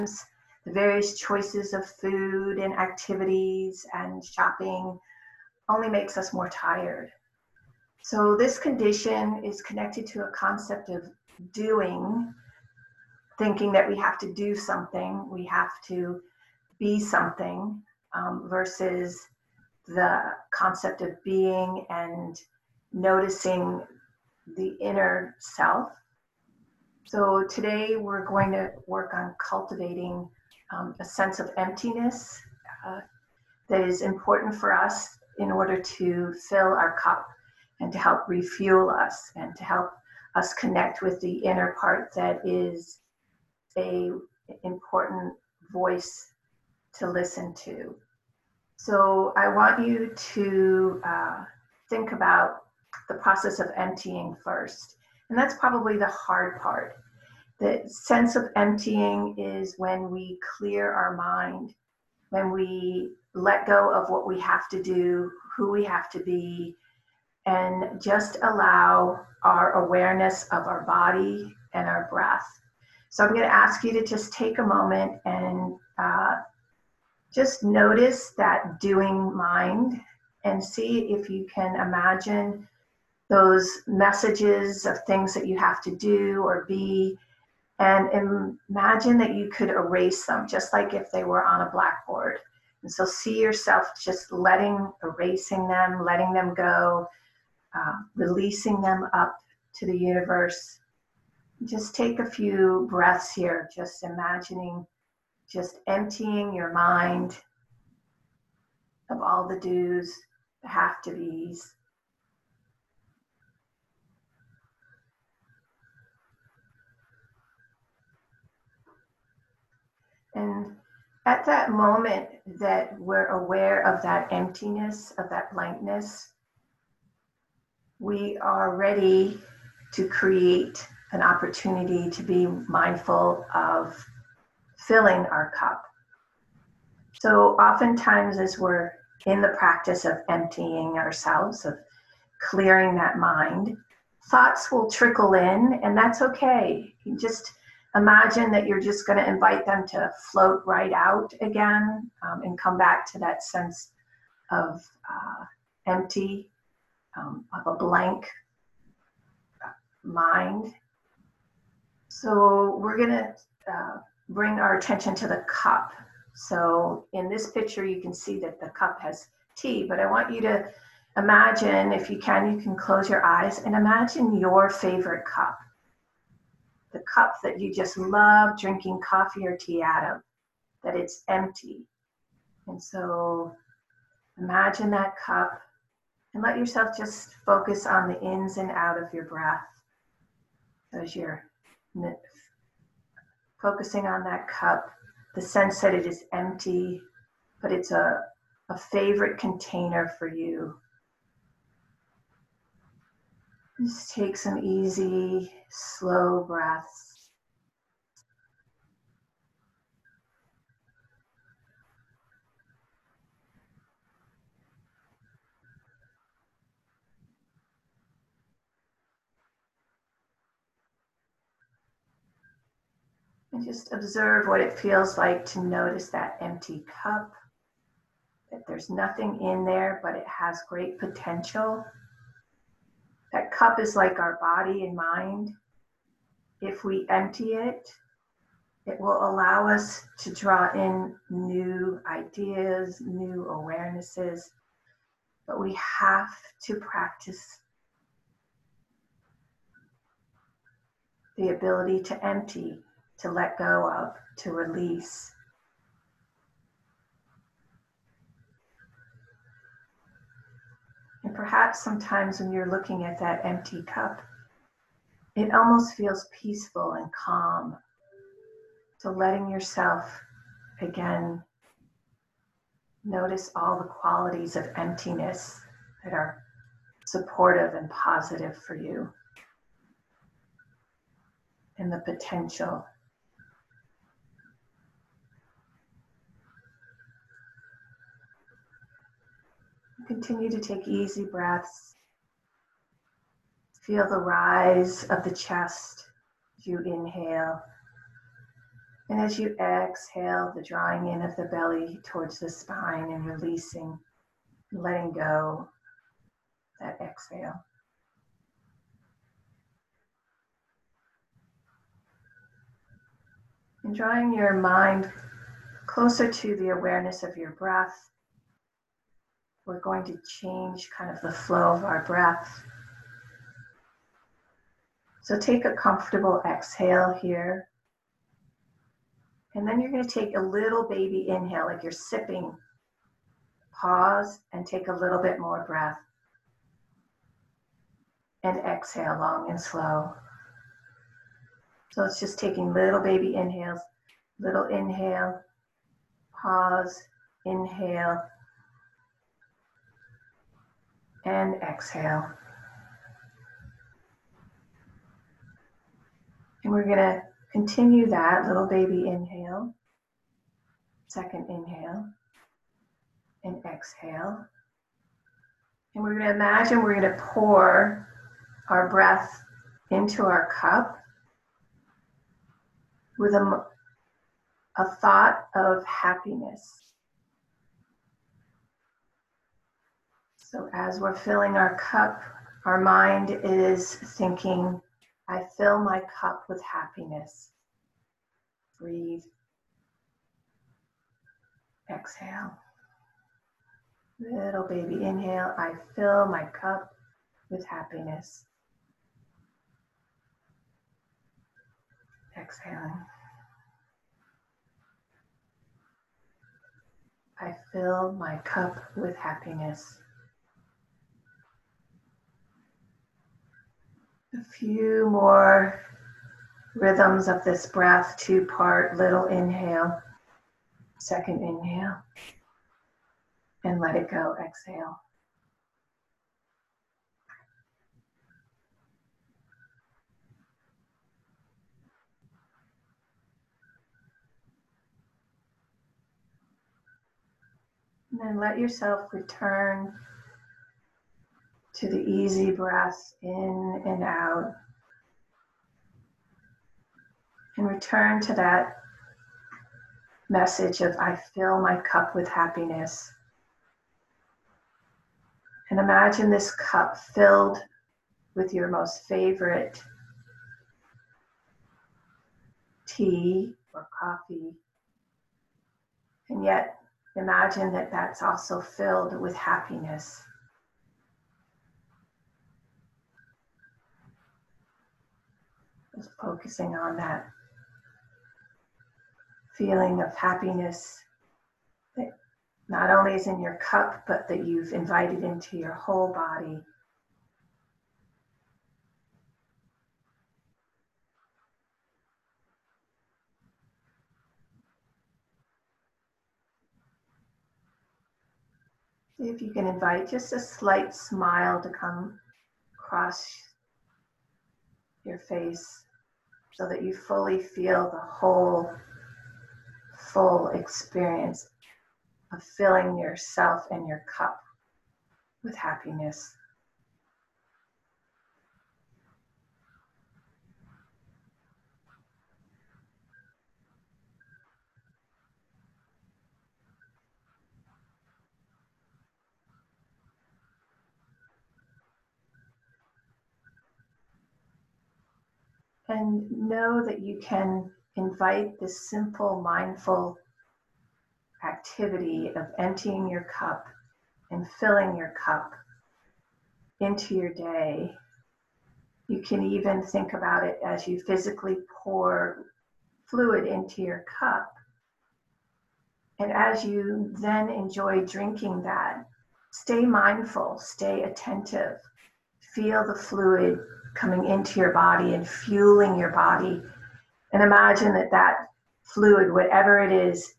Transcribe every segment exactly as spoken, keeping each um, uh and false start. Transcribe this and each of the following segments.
the various choices of food and activities and shopping only makes us more tired. So this condition is connected to a concept of doing, thinking that we have to do something, we have to be something, um, versus the concept of being and noticing the inner self. So today we're going to work on cultivating um, a sense of emptiness uh, that is important for us in order to fill our cup and to help refuel us and to help us connect with the inner part that is a important voice to listen to. So I want you to uh, think about the process of emptying first. And that's probably the hard part. The sense of emptying is when we clear our mind, when we let go of what we have to do, who we have to be, and just allow our awareness of our body and our breath. So I'm going to ask you to just take a moment and uh, just notice that doing mind and see if you can imagine those messages of things that you have to do or be, and imagine that you could erase them just like if they were on a blackboard. And so see yourself just letting, erasing them, letting them go, uh, releasing them up to the universe. Just take a few breaths here, just imagining, just emptying your mind of all the do's, the have to be's. And at that moment that we're aware of that emptiness, of that blankness, we are ready to create an opportunity to be mindful of filling our cup. So oftentimes as we're in the practice of emptying ourselves, of clearing that mind, thoughts will trickle in, and that's okay. You just imagine that you're just going to invite them to float right out again, um, and come back to that sense of uh, empty, um, of a blank mind. So we're going to uh, bring our attention to the cup. So in this picture, you can see that the cup has tea, but I want you to imagine, if you can, you can close your eyes and imagine your favorite cup. The cup that you just love drinking coffee or tea out of, that it's empty. And so imagine that cup and let yourself just focus on the ins and out of your breath. As you're focusing on that cup, the sense that it is empty, but it's a, a favorite container for you. Just take some easy, slow breaths. And just observe what it feels like to notice that empty cup, that there's nothing in there, but it has great potential. That cup is like our body and mind. If we empty it, it will allow us to draw in new ideas, new awarenesses, but we have to practice the ability to empty, to let go of, to release. And perhaps sometimes when you're looking at that empty cup, it almost feels peaceful and calm. So letting yourself, again, notice all the qualities of emptiness that are supportive and positive for you, and the potential. Continue to take easy breaths. Feel the rise of the chest as you inhale, And as you exhale, the drawing in of the belly towards the spine and releasing, letting go that exhale. And drawing your mind closer to the awareness of your breath, we're going to change kind of the flow of our breath. So take a comfortable exhale here. And then you're going to take a little baby inhale, like you're sipping. Pause and take a little bit more breath. And exhale long and slow. So it's just taking little baby inhales. Little inhale. Pause. Inhale. And exhale. And we're going to continue that little baby inhale. Second inhale. And exhale. And we're going to imagine we're going to pour our breath into our cup with a, a thought of happiness. So as we're filling our cup, our mind is thinking, I fill my cup with happiness. Breathe. Exhale. Little baby inhale, I fill my cup with happiness. Exhaling. I fill my cup with happiness. A few more rhythms of this breath, two-part little inhale, second inhale, and let it go, exhale. And then let yourself return to the easy breath in and out. And return to that message of I fill my cup with happiness. And imagine this cup filled with your most favorite tea or coffee. And yet imagine that that's also filled with happiness. Just focusing on that feeling of happiness that not only is in your cup, but that you've invited into your whole body. See if you can invite just a slight smile to come across your face so that you fully feel the whole full experience of filling yourself and your cup with happiness. And know that you can invite this simple, mindful activity of emptying your cup and filling your cup into your day. You can even think about it as you physically pour fluid into your cup. And as you then enjoy drinking that, stay mindful, stay attentive. Feel the fluid coming into your body and fueling your body. And imagine that that fluid, whatever it is,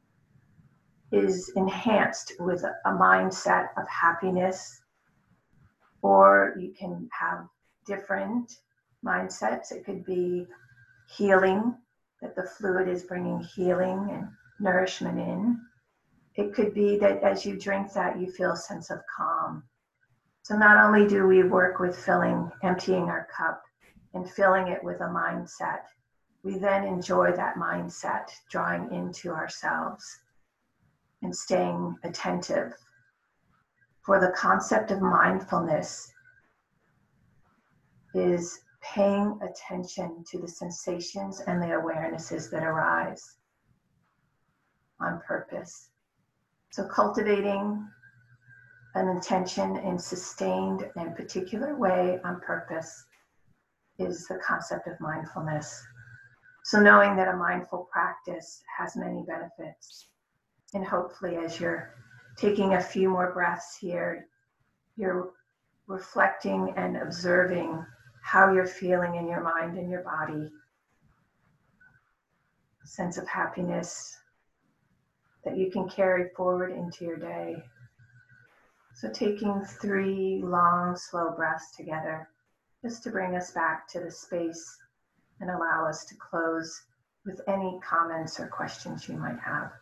is enhanced with a mindset of happiness. Or you can have different mindsets. It could be healing, that the fluid is bringing healing and nourishment in. It could be that as you drink that, you feel a sense of calm. So not only do we work with filling, emptying our cup and filling it with a mindset we then enjoy that mindset, drawing into ourselves and staying attentive. For the concept of mindfulness is paying attention to the sensations and the awarenesses that arise on purpose. So cultivating an intention in sustained and particular way on purpose is the concept of mindfulness. So knowing that a mindful practice has many benefits, and hopefully as you're taking a few more breaths here, you're reflecting and observing how you're feeling in your mind and your body. A sense of happiness that you can carry forward into your day. So taking three long, slow breaths together, just to bring us back to the space and allow us to close with any comments or questions you might have.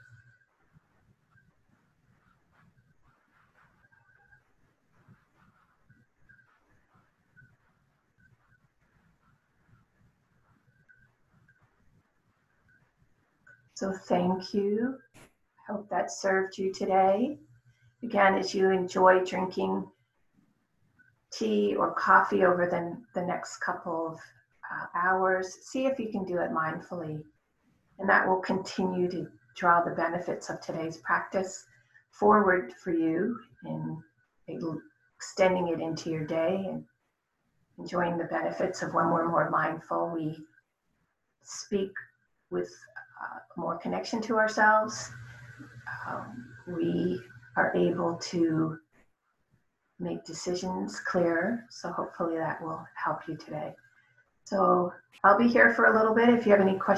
So thank you. I hope that served you today. Again, as you enjoy drinking tea or coffee over the, the next couple of uh, hours, see if you can do it mindfully. And that will continue to draw the benefits of today's practice forward for you in extending it into your day and enjoying the benefits of when we're more mindful. We speak with uh, more connection to ourselves. Um, we are able to make decisions clearer. So hopefully that will help you today. So I'll be here for a little bit. If you have any questions,